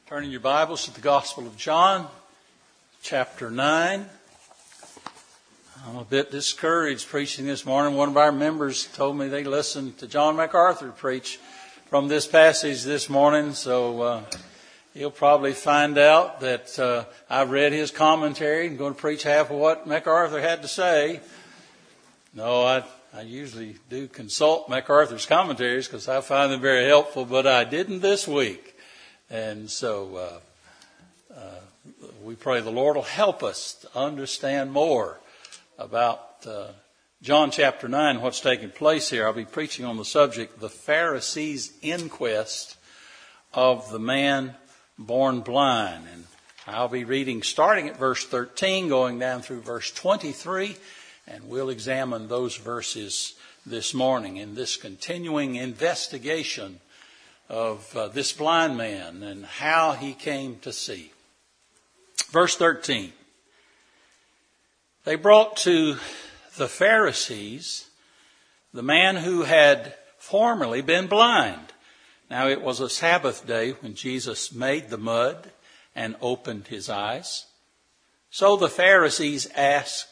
Turning your Bibles to the Gospel of John, chapter 9. I'm a bit discouraged preaching this morning. One of our members told me they listened to John MacArthur preach from this passage this morning, so he'll probably find out that I've read his commentary and going to preach half of what MacArthur had to say. No, I usually do consult MacArthur's commentaries because I find them very helpful, but I didn't this week. And so we pray the Lord will help us to understand more about John chapter 9, what's taking place here. I'll be preaching on the subject, the Pharisees' inquest of the man born blind. And I'll be reading starting at verse 13, going down through verse 23, and we'll examine those verses this morning in this continuing investigation of this blind man and how he came to see. Verse 13. They brought to the Pharisees the man who had formerly been blind. Now it was a Sabbath day when Jesus made the mud and opened his eyes. So the Pharisees asked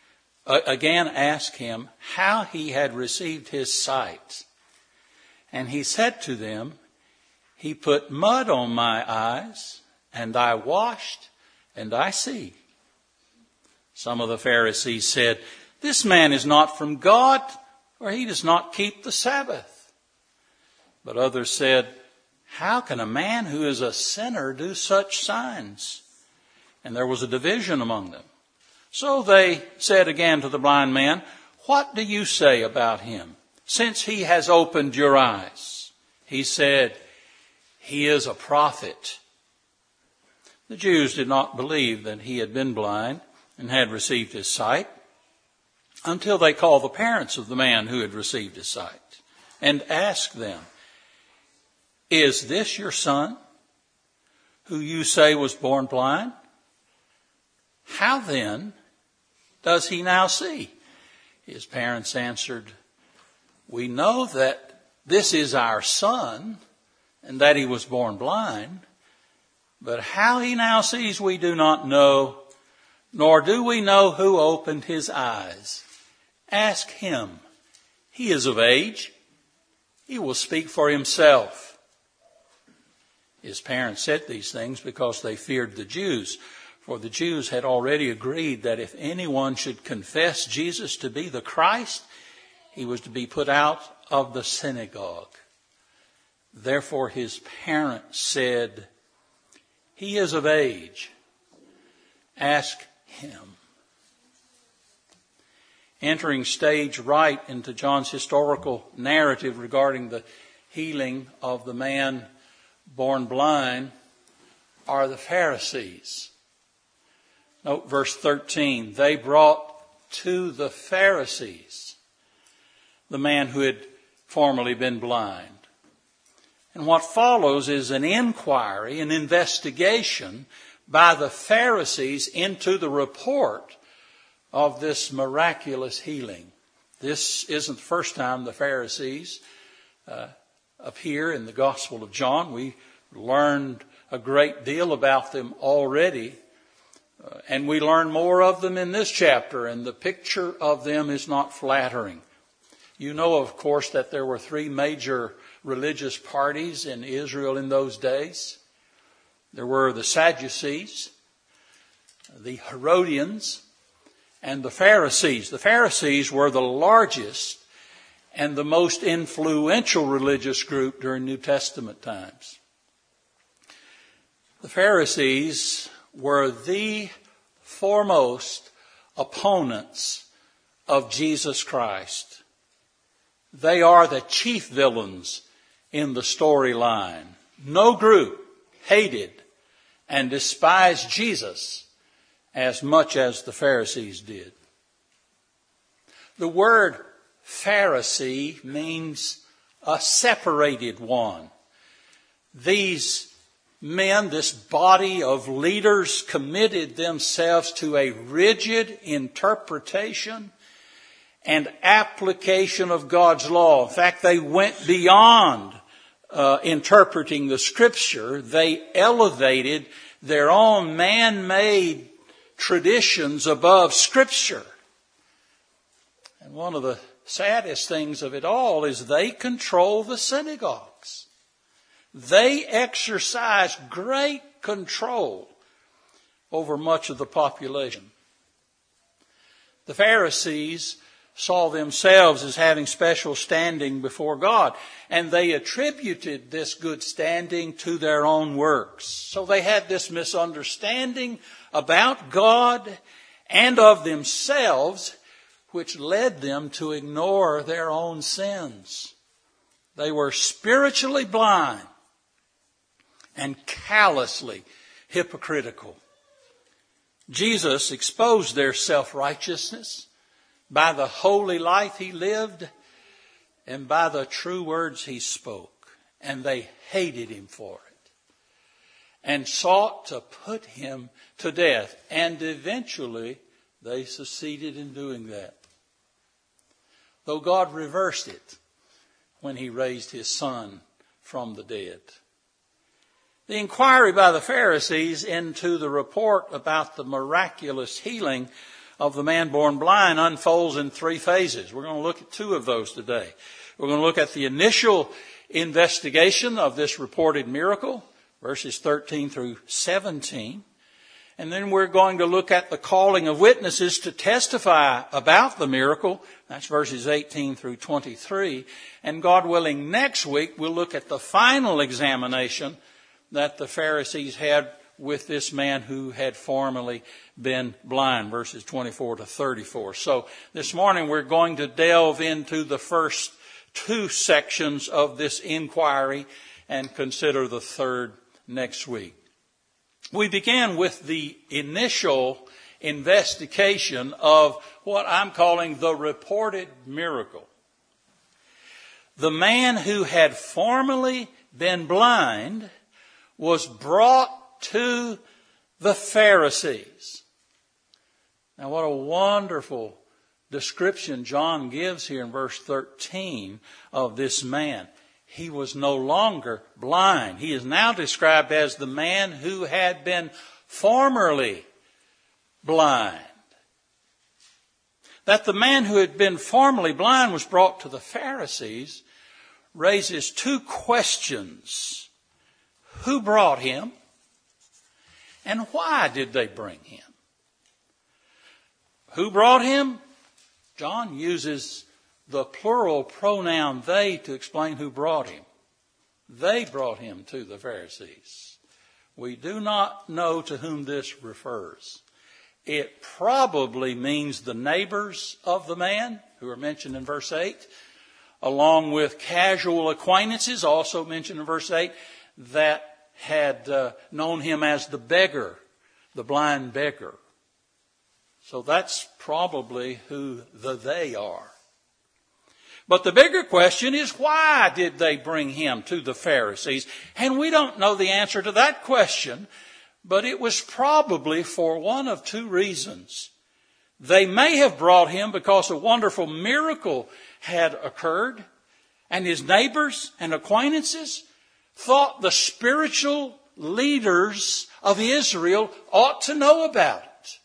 him how he had received his sight. And he said to them, "He put mud on my eyes, and I washed, and I see." Some of the Pharisees said, "This man is not from God, for he does not keep the Sabbath." But others said, "How can a man who is a sinner do such signs?" And there was a division among them. So they said again to the blind man, "What do you say about him, since he has opened your eyes?" He said, "He is a prophet." The Jews did not believe that he had been blind and had received his sight until they called the parents of the man who had received his sight and asked them, "Is this your son, who you say was born blind? How then does he now see?" His parents answered, "We know that this is our son, and that he was born blind, but how he now sees we do not know, nor do we know who opened his eyes. Ask him. He is of age. He will speak for himself." His parents said these things because they feared the Jews, for the Jews had already agreed that if anyone should confess Jesus to be the Christ, he was to be put out of the synagogue. Therefore his parents said, "He is of age. Ask him." Entering stage right into John's historical narrative regarding the healing of the man born blind are the Pharisees. Note verse 13. They brought to the Pharisees the man who had formerly been blind. And what follows is an inquiry, an investigation by the Pharisees into the report of this miraculous healing. This isn't the first time the Pharisees appear in the Gospel of John. We learned a great deal about them already, and we learn more of them in this chapter, and the picture of them is not flattering. You know, of course, that there were three major religious parties in Israel in those days. There were the Sadducees, the Herodians, and the Pharisees. The Pharisees were the largest and the most influential religious group during New Testament times. The Pharisees were the foremost opponents of Jesus Christ. They are the chief villains in the storyline. No group hated and despised Jesus as much as the Pharisees did. The word Pharisee means a separated one. These men, this body of leaders, committed themselves to a rigid interpretation and application of God's law. In fact, they went beyond interpreting the Scripture, they elevated their own man-made traditions above Scripture. And one of the saddest things of it all is they control the synagogues. They exercise great control over much of the population. The Pharisees saw themselves as having special standing before God, and they attributed this good standing to their own works. So they had this misunderstanding about God and of themselves, which led them to ignore their own sins. They were spiritually blind and callously hypocritical. Jesus exposed their self-righteousness by the holy life he lived and by the true words he spoke. And they hated him for it and sought to put him to death. And eventually they succeeded in doing that. Though God reversed it when he raised his Son from the dead. The inquiry by the Pharisees into the report about the miraculous healing of the man born blind unfolds in three phases. We're going to look at two of those today. We're going to look at the initial investigation of this reported miracle, verses 13 through 17. And then we're going to look at the calling of witnesses to testify about the miracle. That's verses 18 through 23. And God willing, next week we'll look at the final examination that the Pharisees had with this man who had formerly been blind, verses 24 to 34. So this morning we're going to delve into the first two sections of this inquiry and consider the third next week. We began with the initial investigation of what I'm calling the reported miracle. The man who had formerly been blind was brought to the Pharisees. Now, what a wonderful description John gives here in verse 13 of this man. He was no longer blind. He is now described as the man who had been formerly blind. That the man who had been formerly blind was brought to the Pharisees raises two questions. Who brought him? And why did they bring him? Who brought him? John uses the plural pronoun they to explain who brought him. They brought him to the Pharisees. We do not know to whom this refers. It probably means the neighbors of the man who are mentioned in verse 8, along with casual acquaintances, also mentioned in verse 8, that had known him as the beggar, the blind beggar. So that's probably who the they are. But the bigger question is, why did they bring him to the Pharisees? And we don't know the answer to that question, but it was probably for one of two reasons. They may have brought him because a wonderful miracle had occurred, and his neighbors and acquaintances thought the spiritual leaders of Israel ought to know about it.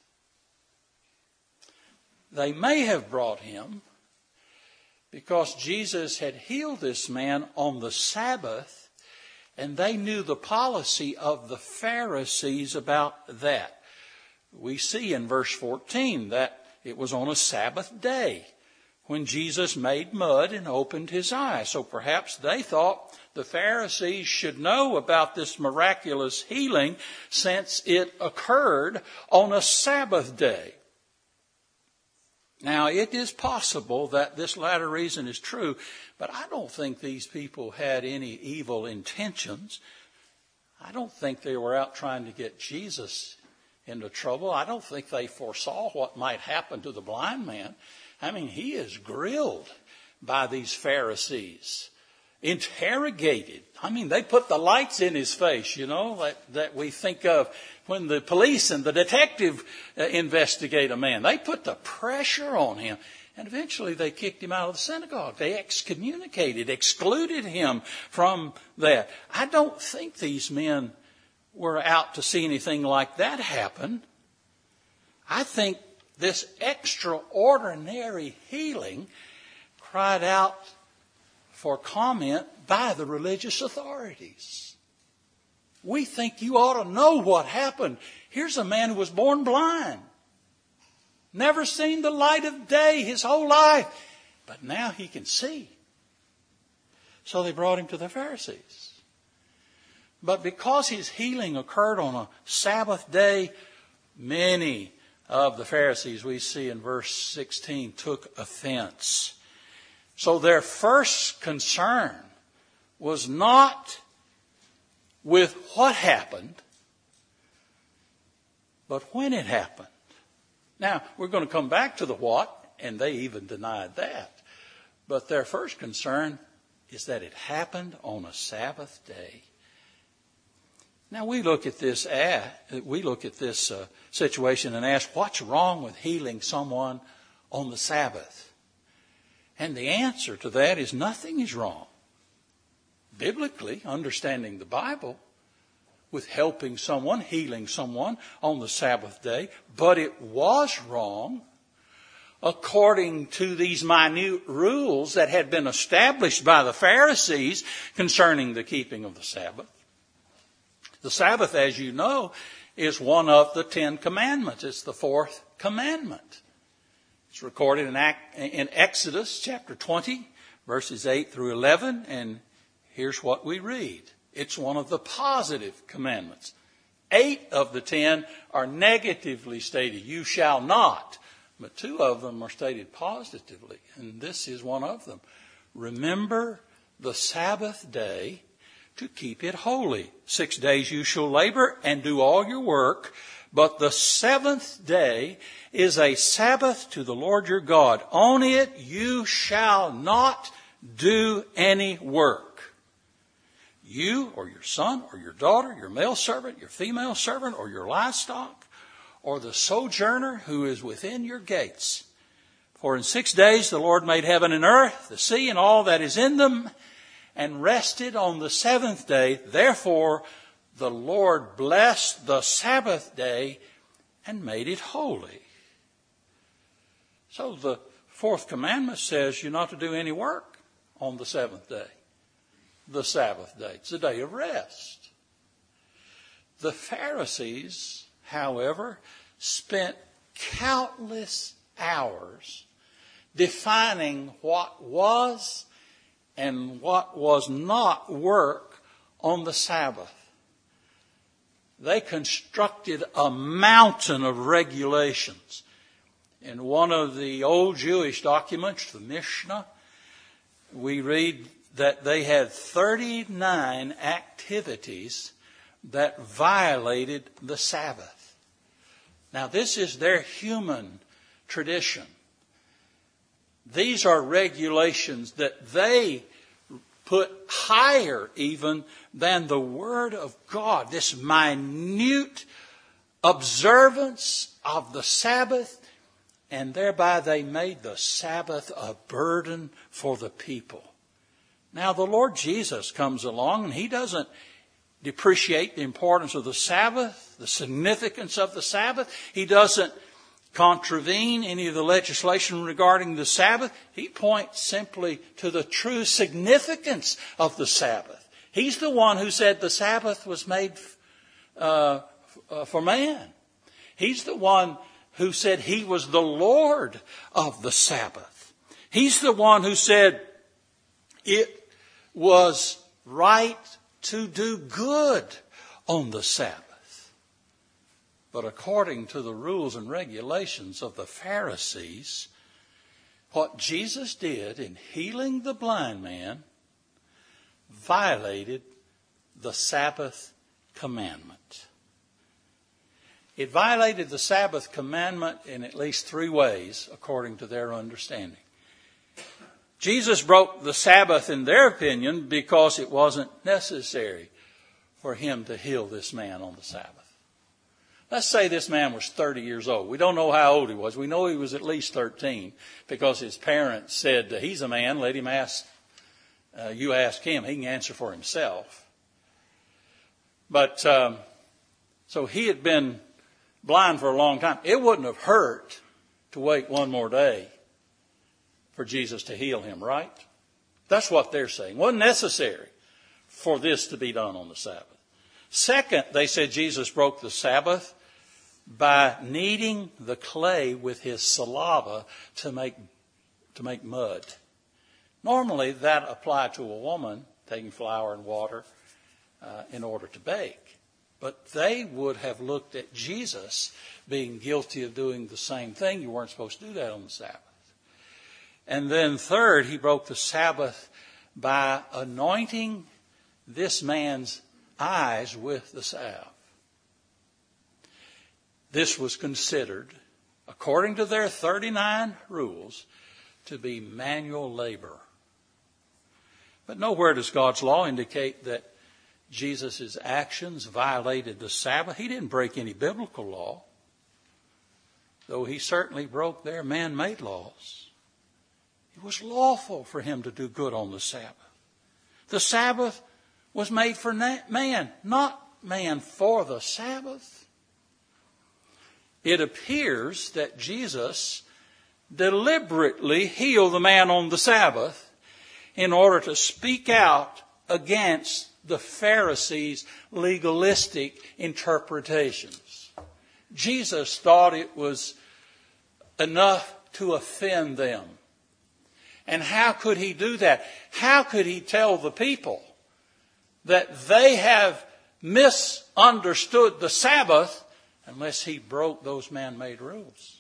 They may have brought him because Jesus had healed this man on the Sabbath, and they knew the policy of the Pharisees about that. We see in verse 14 that it was on a Sabbath day when Jesus made mud and opened his eyes. So perhaps they thought the Pharisees should know about this miraculous healing since it occurred on a Sabbath day. Now, it is possible that this latter reason is true, but I don't think these people had any evil intentions. I don't think they were out trying to get Jesus into trouble. I don't think they foresaw what might happen to the blind man. I mean, he is grilled by these Pharisees, interrogated. I mean, they put the lights in his face, that we think of when the police and the detective investigate a man. They put the pressure on him. And eventually they kicked him out of the synagogue. They excluded him from that. I don't think these men were out to see anything like that happen. I think this extraordinary healing cried out for comment by the religious authorities. We think you ought to know what happened. Here's a man who was born blind. Never seen the light of day his whole life. But now he can see. So they brought him to the Pharisees. But because his healing occurred on a Sabbath day, many of the Pharisees, we see in verse 16, took offense. So their first concern was not with what happened, but when it happened. Now, we're going to come back to the what, and they even denied that. But their first concern is that it happened on a Sabbath day. Now, we look at this situation and ask, what's wrong with healing someone on the Sabbath? And the answer to that is nothing is wrong. Biblically, understanding the Bible, with helping someone, healing someone on the Sabbath day. But it was wrong according to these minute rules that had been established by the Pharisees concerning the keeping of the Sabbath. The Sabbath, as you know, is one of the 10 commandments. It's the 4th commandment. It's recorded in Exodus chapter 20, verses 8 through 11, and here's what we read. It's one of the positive commandments. 8 of the 10 are negatively stated. You shall not. But 2 of them are stated positively. And this is one of them. Remember the Sabbath day to keep it holy. 6 days you shall labor and do all your work. But the 7th day is a Sabbath to the Lord your God. On it you shall not do any work. You or your son or your daughter, your male servant, your female servant, or your livestock, or the sojourner who is within your gates. For in 6 days the Lord made heaven and earth, the sea and all that is in them, and rested on the 7th day. Therefore the Lord blessed the Sabbath day and made it holy. So the 4th commandment says you're not to do any work on the 7th day. The Sabbath day. It's a day of rest. The Pharisees, however, spent countless hours defining what was and what was not work on the Sabbath. They constructed a mountain of regulations. In one of the old Jewish documents, the Mishnah, we read that they had 39 activities that violated the Sabbath. Now, this is their human tradition. These are regulations that they put higher even than the Word of God. This minute observance of the Sabbath, and thereby they made the Sabbath a burden for the people. Now, the Lord Jesus comes along and he doesn't depreciate the importance of the Sabbath, the significance of the Sabbath. He doesn't contravene any of the legislation regarding the Sabbath. He points simply to the true significance of the Sabbath. He's the one who said the Sabbath was made for man. He's the one who said he was the Lord of the Sabbath. He's the one who said it was right to do good on the Sabbath. But according to the rules and regulations of the Pharisees, what Jesus did in healing the blind man violated the Sabbath commandment. It violated the Sabbath commandment in at least 3 ways, according to their understanding. Jesus broke the Sabbath, in their opinion, because it wasn't necessary for him to heal this man on the Sabbath. Let's say this man was 30 years old. We don't know how old he was. We know he was at least 13 because his parents said, he's a man, let him ask. You ask him, he can answer for himself. But so he had been blind for a long time. It wouldn't have hurt to wait one more day for Jesus to heal him, right? That's what they're saying. It wasn't necessary for this to be done on the Sabbath. Second, they said Jesus broke the Sabbath by kneading the clay with his saliva to make mud. Normally, that applied to a woman taking flour and water in order to bake. But they would have looked at Jesus being guilty of doing the same thing. You weren't supposed to do that on the Sabbath. And then third, he broke the Sabbath by anointing this man's eyes with the salve. This was considered, according to their 39 rules, to be manual labor. But nowhere does God's law indicate that Jesus' actions violated the Sabbath. He didn't break any biblical law, though he certainly broke their man-made laws. It was lawful for him to do good on the Sabbath. The Sabbath was made for man, not man for the Sabbath. It appears that Jesus deliberately healed the man on the Sabbath in order to speak out against the Pharisees' legalistic interpretations. Jesus thought it was enough to offend them. And how could he do that? How could he tell the people that they have misunderstood the Sabbath unless he broke those man-made rules?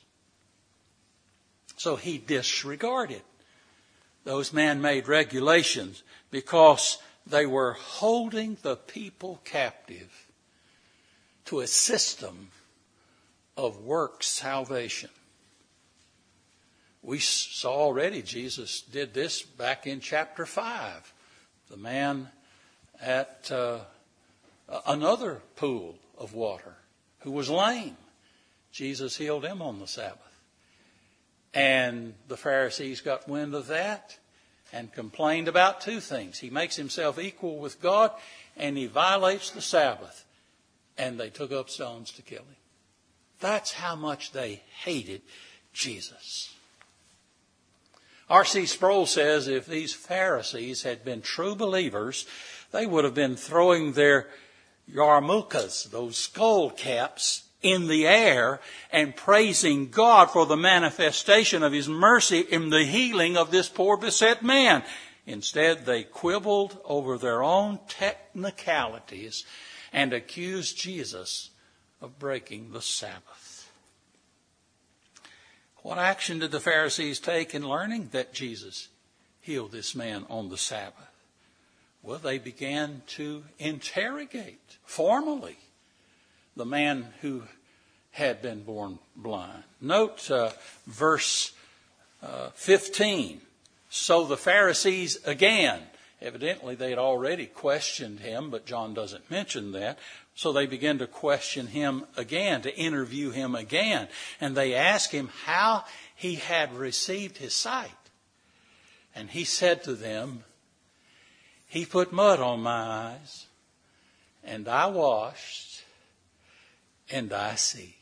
So he disregarded those man-made regulations because they were holding the people captive to a system of work salvation. We saw already Jesus did this back in chapter 5. The man at another pool of water who was lame. Jesus healed him on the Sabbath. And the Pharisees got wind of that and complained about two things. He makes himself equal with God and he violates the Sabbath. And they took up stones to kill him. That's how much they hated Jesus. R.C. Sproul says if these Pharisees had been true believers, they would have been throwing their yarmulkes, those skull caps, in the air and praising God for the manifestation of his mercy in the healing of this poor beset man. Instead, they quibbled over their own technicalities and accused Jesus of breaking the Sabbath. What action did the Pharisees take in learning that Jesus healed this man on the Sabbath? Well, they began to interrogate formally the man who had been born blind. Note verse 15. So the Pharisees again, evidently they had already questioned him, but John doesn't mention that. So they began to question him again, to interview him again. And they asked him how he had received his sight. And he said to them, he put mud on my eyes, and I washed, and I see.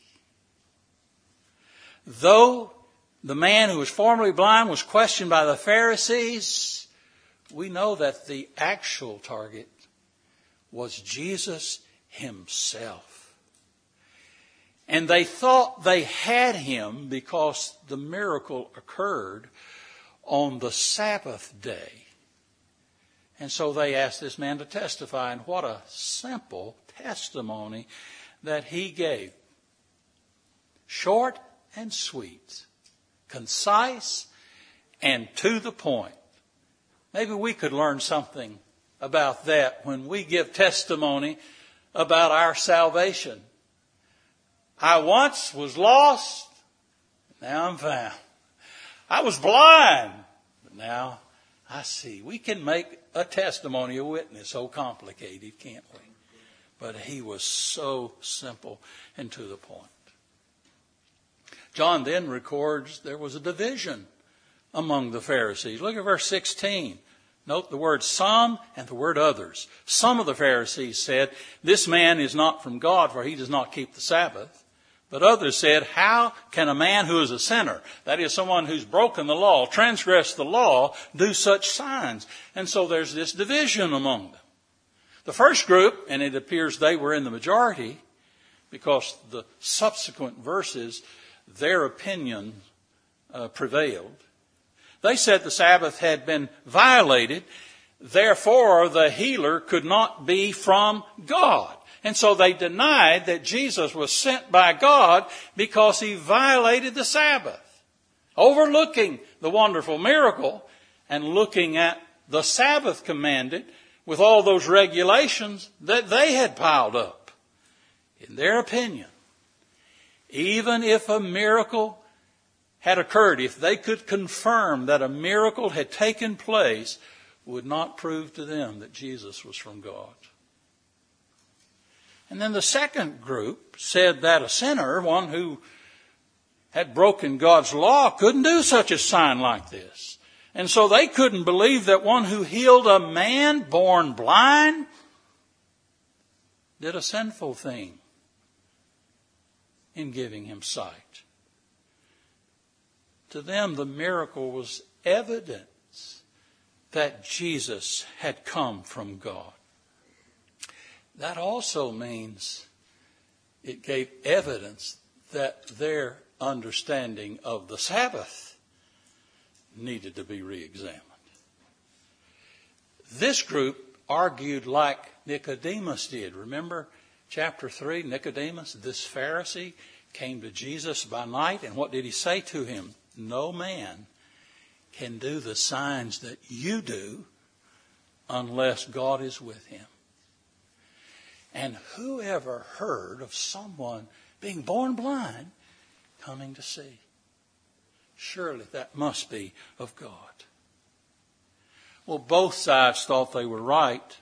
Though the man who was formerly blind was questioned by the Pharisees, we know that the actual target was Jesus himself. And they thought they had him because the miracle occurred on the Sabbath day. And so they asked this man to testify, and what a simple testimony that he gave. Short and sweet, concise and to the point. Maybe we could learn something about that when we give testimony about our salvation. I once was lost, now I'm found. I was blind, but now I see. We can make a testimony, a witness, so complicated, can't we? But he was so simple and to the point. John then records there was a division among the Pharisees. Look at verse 16. Note the word some and the word others. Some of the Pharisees said, "This man is not from God, for he does not keep the Sabbath." But others said, "How can a man who is a sinner," that is, someone who's broken the law, transgressed the law, do such signs? And so there's this division among them. The first group, and it appears they were in the majority, because the subsequent verses, their opinion prevailed. They said the Sabbath had been violated, therefore the healer could not be from God. And so they denied that Jesus was sent by God because he violated the Sabbath, overlooking the wonderful miracle and looking at the Sabbath commanded with all those regulations that they had piled up. In their opinion, even if a miracle had occurred, if they could confirm that a miracle had taken place, would not prove to them that Jesus was from God. And then the second group said that a sinner, one who had broken God's law, couldn't do such a sign like this. And so they couldn't believe that one who healed a man born blind did a sinful thing in giving him sight. To them, the miracle was evidence that Jesus had come from God. That also means it gave evidence that their understanding of the Sabbath needed to be re-examined. This group argued like Nicodemus did. Remember chapter 3, Nicodemus, this Pharisee, came to Jesus by night, and what did he say to him? No man can do the signs that you do unless God is with him. And whoever heard of someone being born blind coming to see? Surely that must be of God. Well, both sides thought they were right.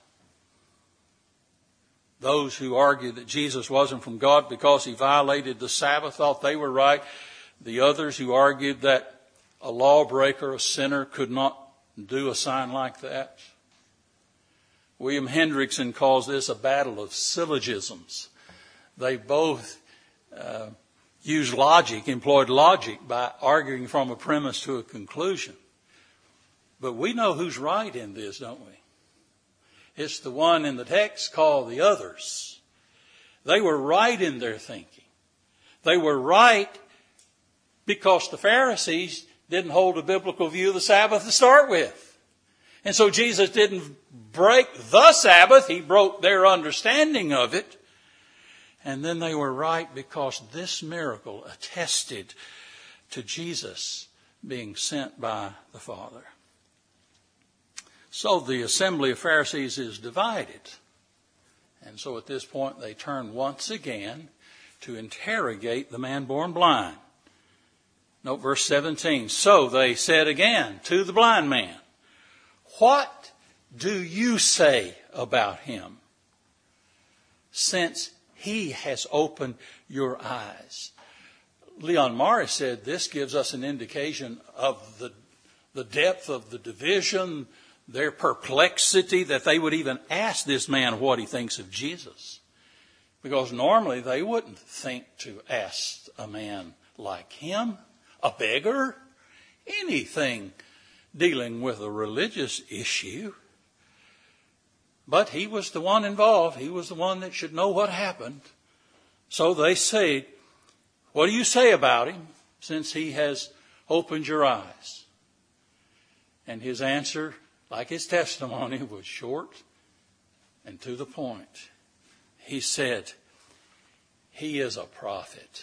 Those who argued that Jesus wasn't from God because he violated the Sabbath thought they were right. The others who argued that a lawbreaker, a sinner, could not do a sign like that. William Hendrickson calls this a battle of syllogisms. They both used logic, employed logic by arguing from a premise to a conclusion. But we know who's right in this, don't we? It's the one in the text called the others. They were right in their thinking. They were right because the Pharisees didn't hold a biblical view of the Sabbath to start with. And so Jesus didn't break the Sabbath. He broke their understanding of it. And then they were right because this miracle attested to Jesus being sent by the Father. So the assembly of Pharisees is divided. And so at this point they turn once again to interrogate the man born blind. Note verse 17. So they said again to the blind man, "What do you say about him, since he has opened your eyes?" Leon Morris said this gives us an indication of the depth of the division, their perplexity, that they would even ask this man what he thinks of Jesus. Because normally they wouldn't think to ask a man like him, a beggar, anything dealing with a religious issue. But he was the one involved. He was the one that should know what happened. So they say, "What do you say about him, since he has opened your eyes?" And his answer, like his testimony, was short and to the point. He said, "He is a prophet."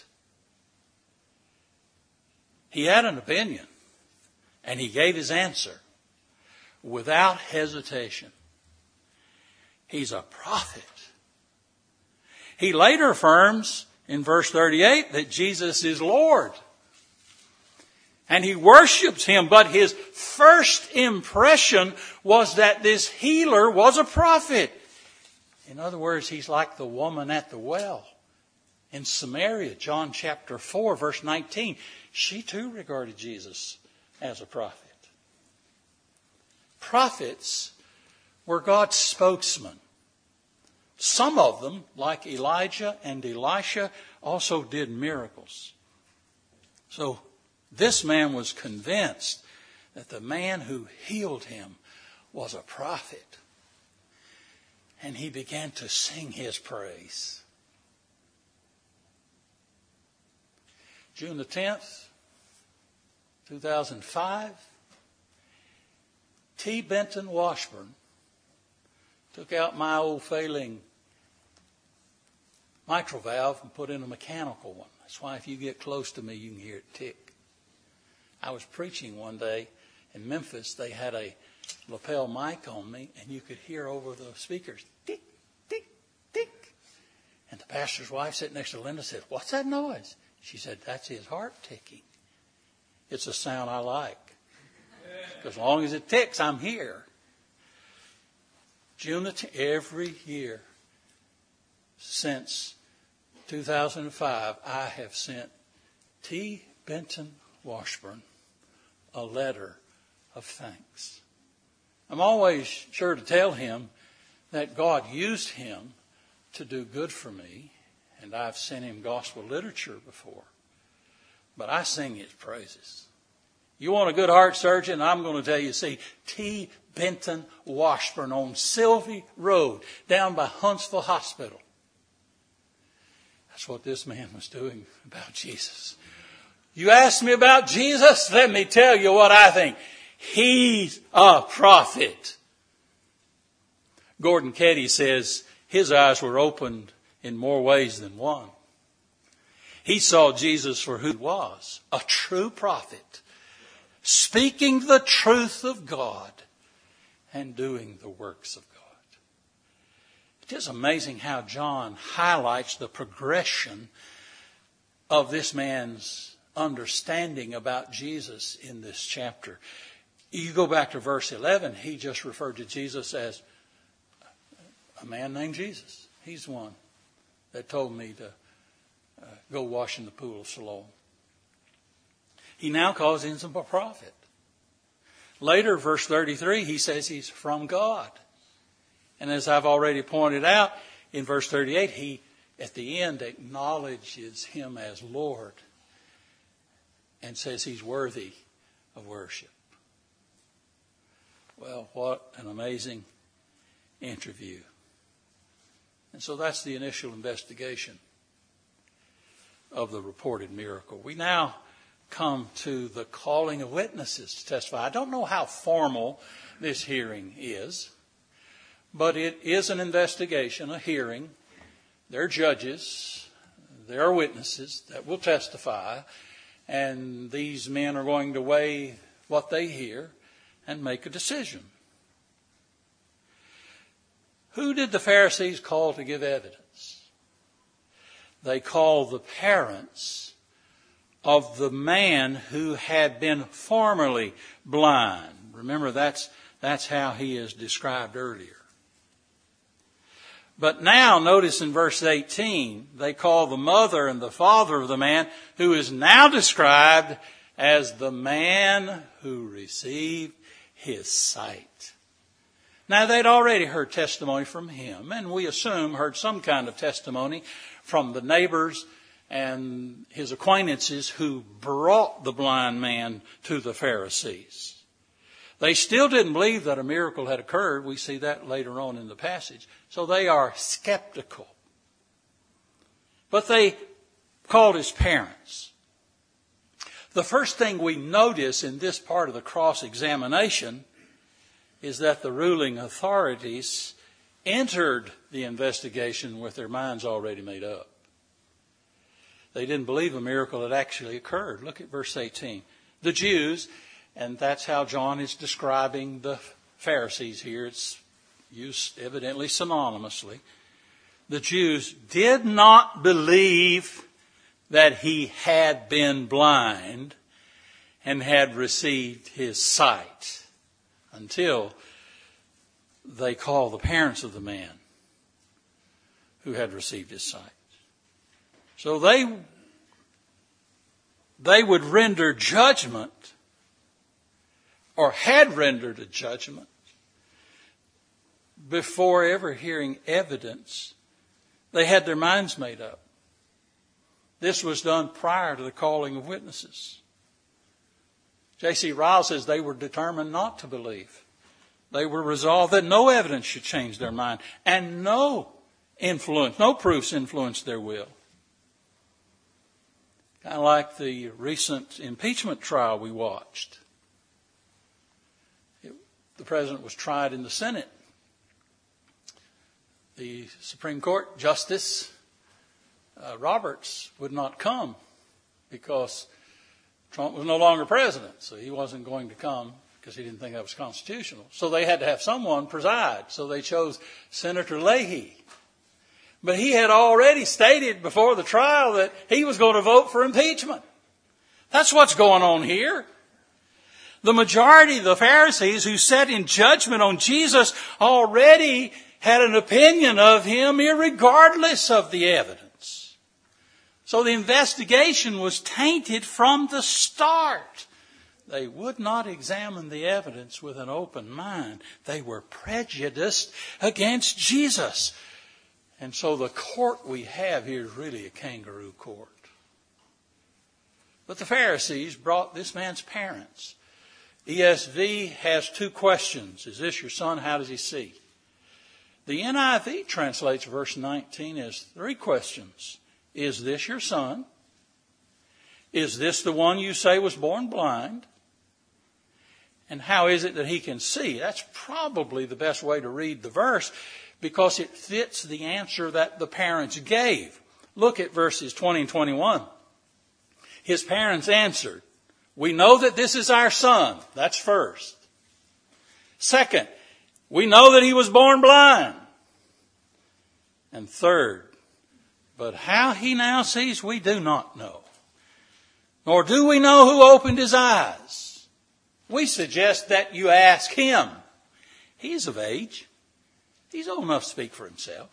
He had an opinion, and he gave his answer without hesitation. He's a prophet. He later affirms in verse 38 that Jesus is Lord. And he worships him, but his first impression was that this healer was a prophet. In other words, he's like the woman at the well in Samaria, John chapter 4, verse 19. She too regarded Jesus as a prophet. Prophets were God's spokesmen. Some of them, like Elijah and Elisha, also did miracles. So this man was convinced that the man who healed him was a prophet. And he began to sing his praise. June the 10th, 2005, T. Benton Washburn took out my old failing mitral valve and put in a mechanical one. That's why if you get close to me, you can hear it tick. I was preaching one day in Memphis. They had a lapel mic on me, and you could hear over the speakers, tick, tick, tick. And the pastor's wife sitting next to Linda said, "What's that noise?" She said, "That's his heart ticking." It's a sound I like. Because as long as it ticks, I'm here. June the 10th, every year since 2005, I have sent T. Benton Washburn a letter of thanks. I'm always sure to tell him that God used him to do good for me, and I've sent him gospel literature before. But I sing his praises. You want a good heart surgeon? I'm going to tell you, see, T. Benton Washburn on Sylvie Road down by Huntsville Hospital. That's what this man was doing about Jesus. You ask me about Jesus? Let me tell you what I think. He's a prophet. Gordon Ketty says his eyes were opened in more ways than one. He saw Jesus for who he was, a true prophet, speaking the truth of God and doing the works of God. It is amazing how John highlights the progression of this man's understanding about Jesus in this chapter. You go back to verse 11, he just referred to Jesus as a man named Jesus. He's the one that told me to go wash in the pool of Siloam. He now calls him a prophet. Later, verse 33, he says he's from God. And as I've already pointed out, in verse 38, he, at the end, acknowledges him as Lord and says he's worthy of worship. Well, what an amazing interview. And so that's the initial investigation of the reported miracle. We now come to the calling of witnesses to testify. I don't know how formal this hearing is, but it is an investigation, a hearing. There are judges, there are witnesses that will testify, and these men are going to weigh what they hear and make a decision. Who did the Pharisees call to give evidence? They called the parents of the man who had been formerly blind. Remember, that's how he is described earlier. But now, notice in verse 18, they call the mother and the father of the man who is now described as the man who received his sight. Now, they'd already heard testimony from him, and we assume heard some kind of testimony from the neighbors and his acquaintances who brought the blind man to the Pharisees. They still didn't believe that a miracle had occurred. We see that later on in the passage. So they are skeptical. But they called his parents. The first thing we notice in this part of the cross-examination is that the ruling authorities entered the investigation with their minds already made up. They didn't believe a miracle had actually occurred. Look at verse 18. The Jews, and that's how John is describing the Pharisees here. It's used evidently synonymously. The Jews did not believe that he had been blind and had received his sight until they call the parents of the man who had received his sight. So they would render judgment, or had rendered a judgment, before ever hearing evidence. They had their minds made up. This was done prior to the calling of witnesses. J.C. Ryle says they were determined not to believe. They were resolved that no evidence should change their mind, and no proofs influenced their will. Kind of like the recent impeachment trial we watched. The president was tried in the Senate. The Supreme Court Justice Roberts would not come because Trump was no longer president, so he wasn't going to come because he didn't think that was constitutional. So they had to have someone preside. So they chose Senator Leahy. But he had already stated before the trial that he was going to vote for impeachment. That's what's going on here. The majority of the Pharisees who sat in judgment on Jesus already had an opinion of him irregardless of the evidence. So the investigation was tainted from the start. They would not examine the evidence with an open mind. They were prejudiced against Jesus. And so the court we have here is really a kangaroo court. But the Pharisees brought this man's parents. ESV has two questions. Is this your son? How does he see? The NIV translates verse 19 as three questions. Is this your son? Is this the one you say was born blind? And how is it that he can see? That's probably the best way to read the verse because it fits the answer that the parents gave. Look at verses 20 and 21. His parents answered, "We know that this is our son." That's first. Second, "We know that he was born blind." And third, "But how he now sees, we do not know. Nor do we know who opened his eyes. We suggest that you ask him. He's of age. He's old enough to speak for himself."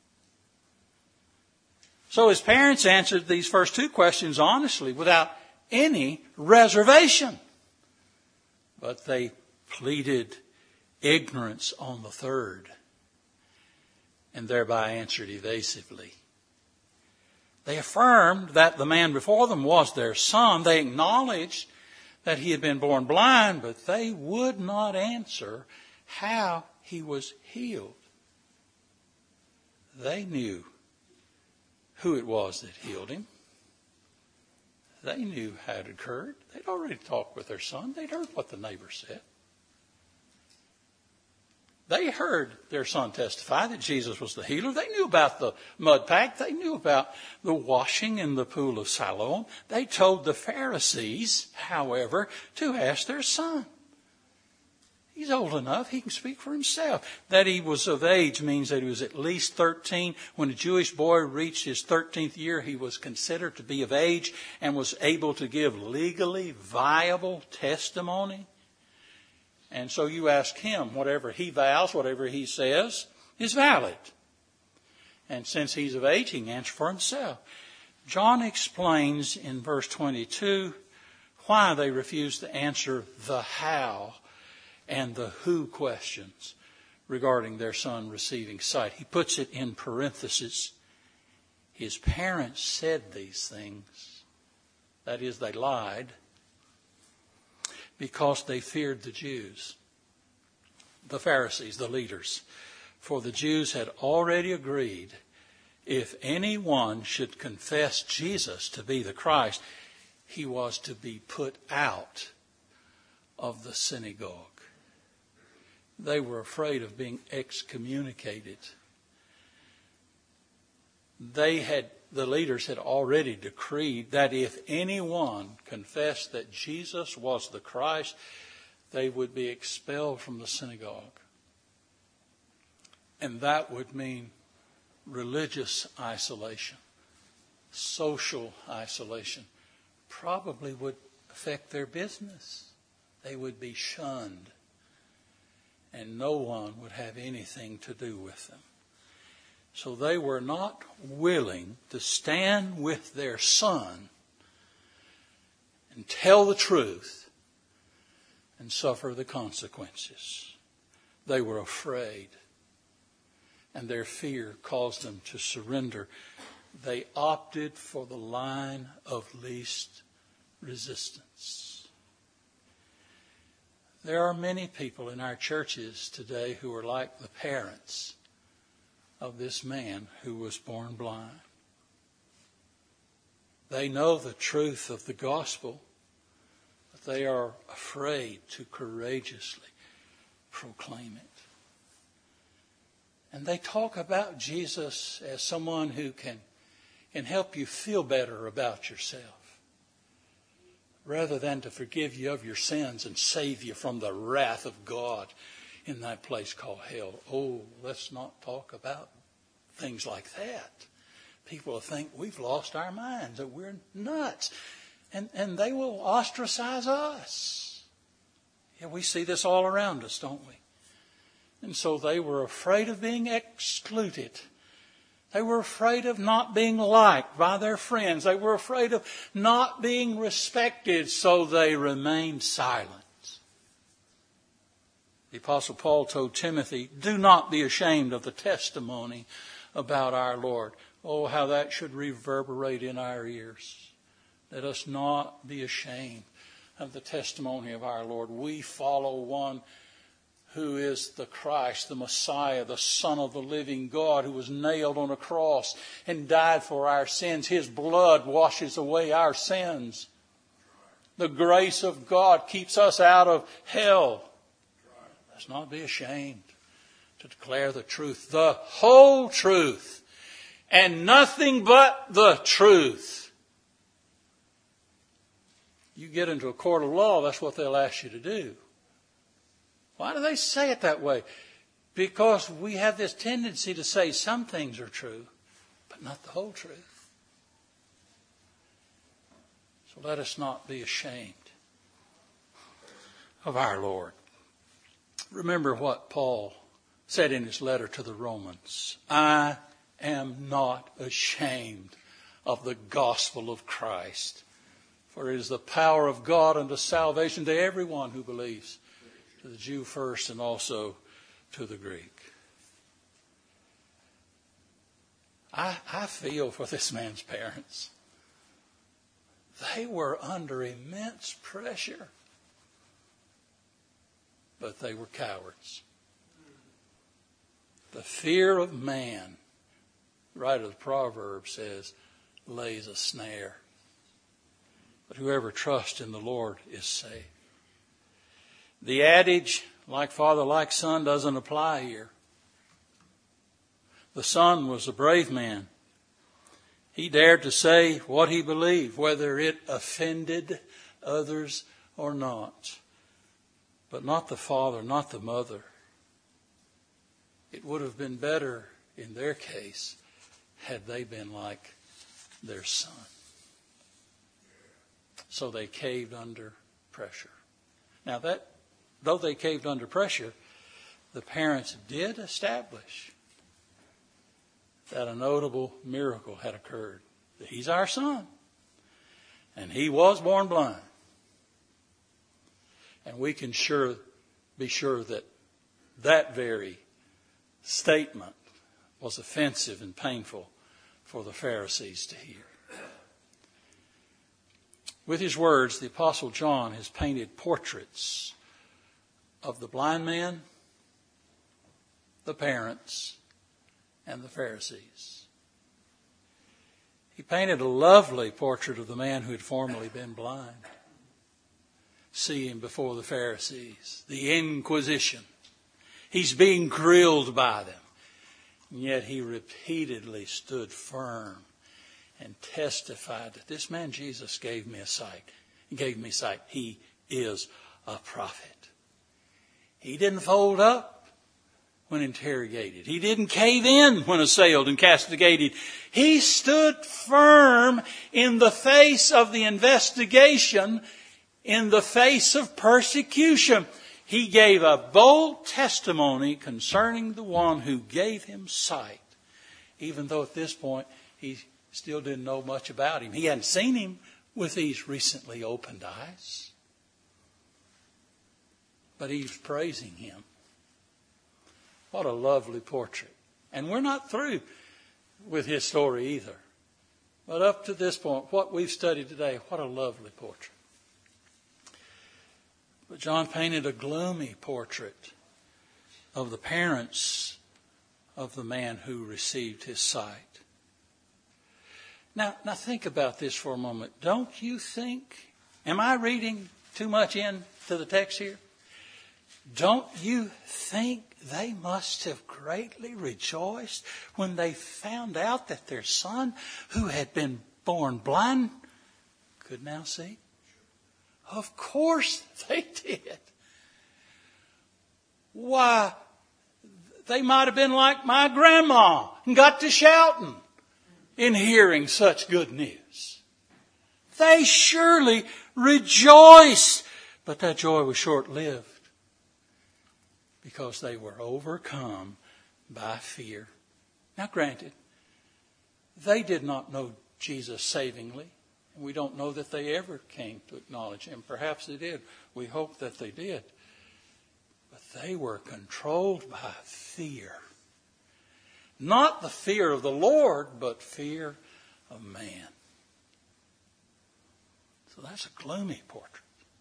So his parents answered these first two questions honestly, without any reservation. But they pleaded ignorance on the third, and thereby answered evasively. They affirmed that the man before them was their son. They acknowledged that he had been born blind, but they would not answer how he was healed. They knew who it was that healed him. They knew how it occurred. They'd already talked with their son. They'd heard what the neighbor said. They heard their son testify that Jesus was the healer. They knew about the mud pact. They knew about the washing in the pool of Siloam. They told the Pharisees, however, to ask their son. He's old enough. He can speak for himself. That he was of age means that he was at least 13. When a Jewish boy reached his 13th year, he was considered to be of age and was able to give legally viable testimony. And so you ask him, whatever he vows, whatever he says is valid. And since he's of age, he can answer for himself. John explains in verse 22 why they refused to answer the how and the who questions regarding their son receiving sight. He puts it in parentheses. His parents said these things. That is, they lied because they feared the Jews, the Pharisees, the leaders. For the Jews had already agreed if anyone should confess Jesus to be the Christ, he was to be put out of the synagogue. They were afraid of being excommunicated. The leaders had already decreed that if anyone confessed that Jesus was the Christ, they would be expelled from the synagogue. And that would mean religious isolation, social isolation, probably would affect their business. They would be shunned, and no one would have anything to do with them. So they were not willing to stand with their son and tell the truth and suffer the consequences. They were afraid, and their fear caused them to surrender. They opted for the line of least resistance. There are many people in our churches today who are like the parents of this man who was born blind. They know the truth of the gospel, but they are afraid to courageously proclaim it. And they talk about Jesus as someone who can help you feel better about yourself, rather than to forgive you of your sins and save you from the wrath of God in that place called hell. Oh, let's not talk about things like that. People will think we've lost our minds, that we're nuts. And they will ostracize us. Yeah, we see this all around us, don't we? And so they were afraid of being excluded. They were afraid of not being liked by their friends. They were afraid of not being respected, so they remained silent. The Apostle Paul told Timothy, do not be ashamed of the testimony about our Lord. Oh, how that should reverberate in our ears. Let us not be ashamed of the testimony of our Lord. We follow one who is the Christ, the Messiah, the Son of the living God, who was nailed on a cross and died for our sins. His blood washes away our sins. The grace of God keeps us out of hell. Let's not be ashamed to declare the truth, the whole truth, and nothing but the truth. You get into a court of law, that's what they'll ask you to do. Why do they say it that way? Because we have this tendency to say some things are true, but not the whole truth. So let us not be ashamed of our Lord. Remember what Paul said in his letter to the Romans. I am not ashamed of the gospel of Christ, for it is the power of God unto salvation to everyone who believes, to the Jew first and also to the Greek. I feel for this man's parents. They were under immense pressure, but they were cowards. The fear of man, the writer of the Proverbs says, lays a snare. But whoever trusts in the Lord is safe. The adage, like father, like son, doesn't apply here. The son was a brave man. He dared to say what he believed, whether it offended others or not. But not the father, not the mother. It would have been better in their case had they been like their son. So they caved under pressure. Now that, though they caved under pressure, the parents did establish that a notable miracle had occurred. He's our son. And he was born blind. And we can be sure that that very statement was offensive and painful for the Pharisees to hear. With his words, the Apostle John has painted portraits of the blind man, the parents, and the Pharisees. He painted a lovely portrait of the man who had formerly been blind. See him before the Pharisees, the Inquisition. He's being grilled by them. And yet he repeatedly stood firm and testified that this man Jesus gave me sight. He gave me sight. He is a prophet. He didn't fold up when interrogated. He didn't cave in when assailed and castigated. He stood firm in the face of the investigation, in the face of persecution. He gave a bold testimony concerning the one who gave him sight even though at this point he still didn't know much about him. He hadn't seen him with these recently opened eyes. But he was praising him. What a lovely portrait. And we're not through with his story either. But up to this point, what we've studied today, what a lovely portrait. But John painted a gloomy portrait of the parents of the man who received his sight. Now think about this for a moment. Don't you think, am I reading too much into the text here? Don't you think they must have greatly rejoiced when they found out that their son, who had been born blind, could now see? Of course they did. Why, they might have been like my grandma and got to shouting in hearing such good news. They surely rejoiced, but that joy was short-lived because they were overcome by fear. Now granted, they did not know Jesus savingly. We don't know that they ever came to acknowledge him. Perhaps they did. We hope that they did. But they were controlled by fear. Not the fear of the Lord, but fear of man. So that's a gloomy portrait.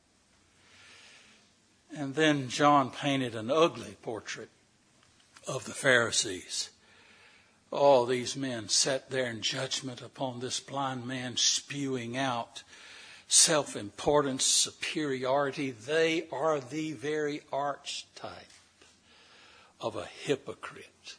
And then John painted an ugly portrait of the Pharisees. All these men sat there in judgment upon this blind man, spewing out self-importance, superiority. They are the very archetype of a hypocrite.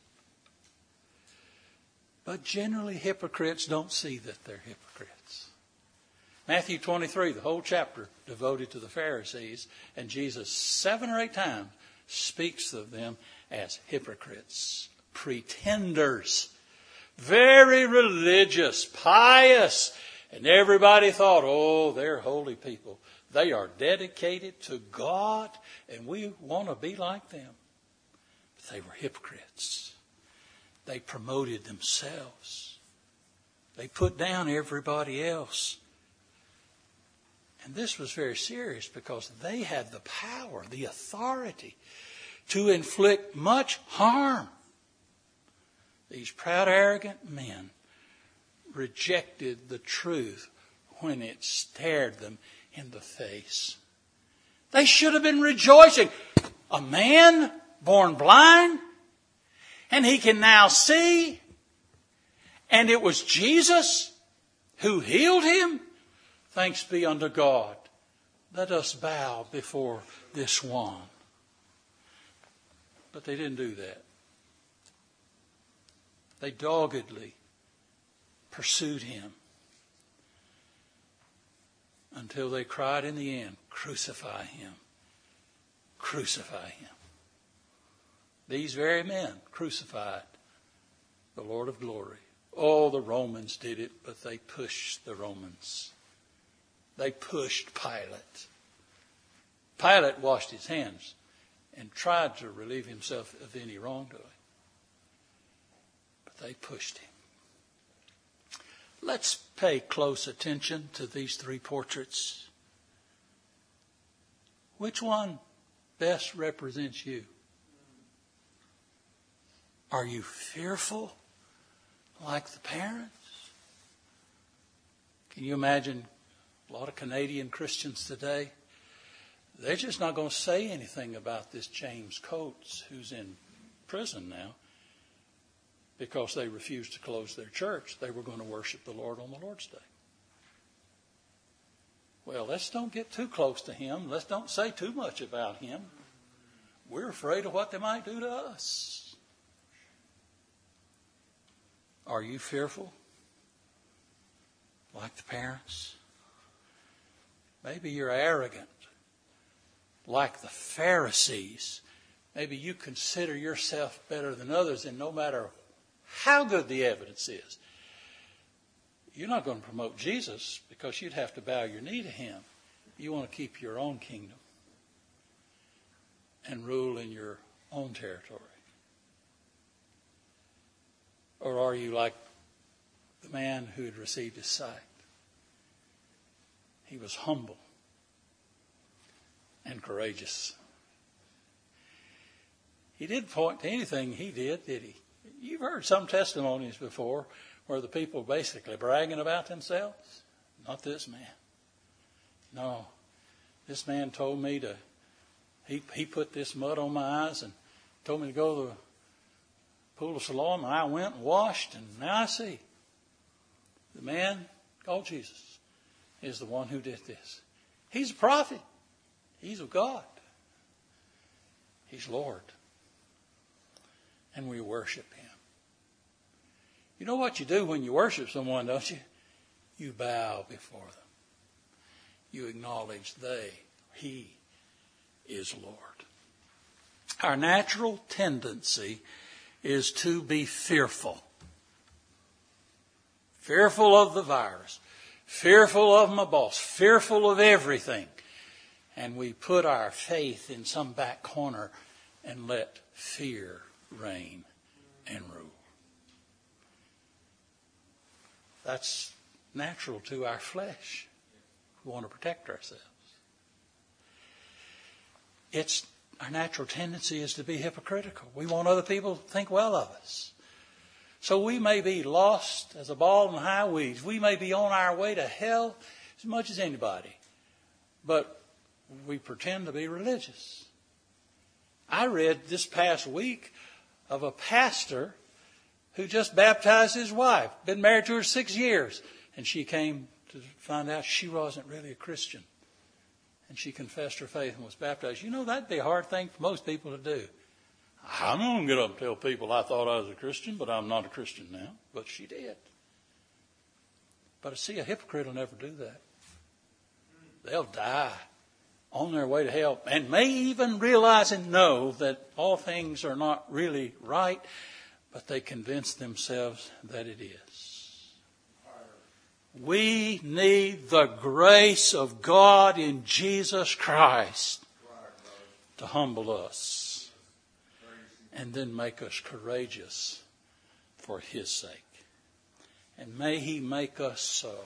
But generally, hypocrites don't see that they're hypocrites. Matthew 23, the whole chapter devoted to the Pharisees, and Jesus 7 or 8 times speaks of them as hypocrites, pretenders, very religious, pious. And everybody thought, oh, they're holy people. They are dedicated to God, and we want to be like them. But they were hypocrites. They promoted themselves. They put down everybody else. And this was very serious because they had the power, the authority to inflict much harm. These proud, arrogant men rejected the truth when it stared them in the face. They should have been rejoicing. A man born blind, and he can now see, and it was Jesus who healed him. Thanks be unto God. Let us bow before this one. But they didn't do that. They doggedly pursued him until they cried in the end, crucify him, crucify him. These very men crucified the Lord of glory. Oh, the Romans did it, but they pushed the Romans. They pushed Pilate. Pilate washed his hands and tried to relieve himself of any wrongdoing. But they pushed him. Let's pay close attention to these 3 portraits. Which one best represents you? Are you fearful like the parents? Can you imagine a lot of Canadian Christians today? They're just not going to say anything about this James Coates who's in prison now because they refused to close their church. They were going to worship the Lord on the Lord's Day. Well, let's don't get too close to him. Let's don't say too much about him. We're afraid of what they might do to us. Are you fearful like the parents? Maybe you're arrogant like the Pharisees. Maybe you consider yourself better than others, and no matter how good the evidence is, you're not going to promote Jesus because you'd have to bow your knee to him. You want to keep your own kingdom and rule in your own territory. Or are you like the man who had received his sight? He was humble and courageous. He didn't point to anything he did he? You've heard some testimonies before where the people were basically bragging about themselves. Not this man. No. This man told me he put this mud on my eyes and told me to go to the pool of Siloam, and I went and washed, and now I see. The man called Jesus is the one who did this. He's a prophet. He's of God. He's Lord. And we worship him. You know what you do when you worship someone, don't you? You bow before them. You acknowledge he is Lord. Our natural tendency is to be fearful. Fearful of the virus. Fearful of my boss. Fearful of everything. And we put our faith in some back corner and let fear reign and rule. That's natural to our flesh. We want to protect ourselves. Our natural tendency is to be hypocritical. We want other people to think well of us. So we may be lost as a ball in high weeds. We may be on our way to hell as much as anybody. But we pretend to be religious. I read this past week of a pastor who just baptized his wife. Been married to her 6 years. And she came to find out she wasn't really a Christian. And she confessed her faith and was baptized. You know, that'd be a hard thing for most people to do. I'm not going to get up and tell people I thought I was a Christian, but I'm not a Christian now. But she did. But I see, a hypocrite will never do that. They'll die on their way to hell and may even realize and know that all things are not really right, but they convince themselves that it is. We need the grace of God in Jesus Christ to humble us and then make us courageous for his sake. And may he make us so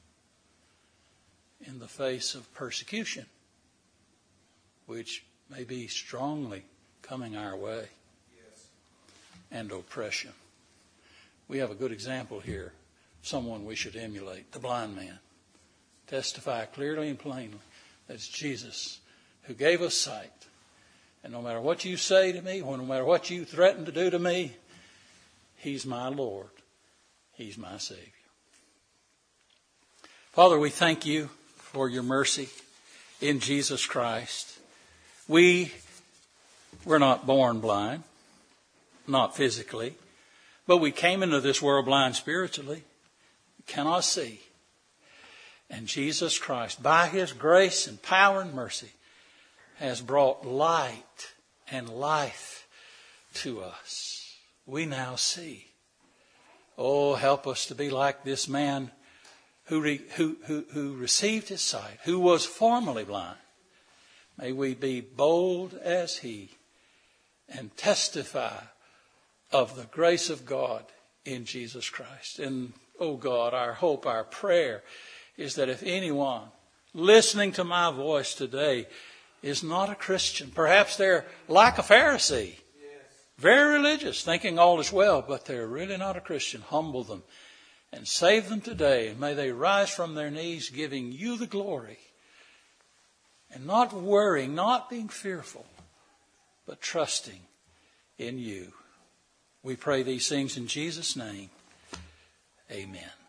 in the face of persecution, which may be strongly coming our way, and oppression. We have a good example here. Someone we should emulate, the blind man. Testify clearly and plainly that it's Jesus who gave us sight. And no matter what you say to me, no matter what you threaten to do to me, he's my Lord. He's my Savior. Father, we thank you for your mercy in Jesus Christ. We're not born blind, not physically, but we came into this world blind spiritually. Cannot see. And Jesus Christ, by his grace and power and mercy, has brought light and life to us. We now see. Oh, help us to be like this man who received his sight, who was formerly blind. May we be bold as he and testify of the grace of God in Jesus Christ. And oh God, our hope, our prayer is that if anyone listening to my voice today is not a Christian, perhaps they're like a Pharisee, very religious, thinking all is well, but they're really not a Christian, humble them and save them today. And may they rise from their knees giving you the glory and not worrying, not being fearful, but trusting in you. We pray these things in Jesus' name. Amen.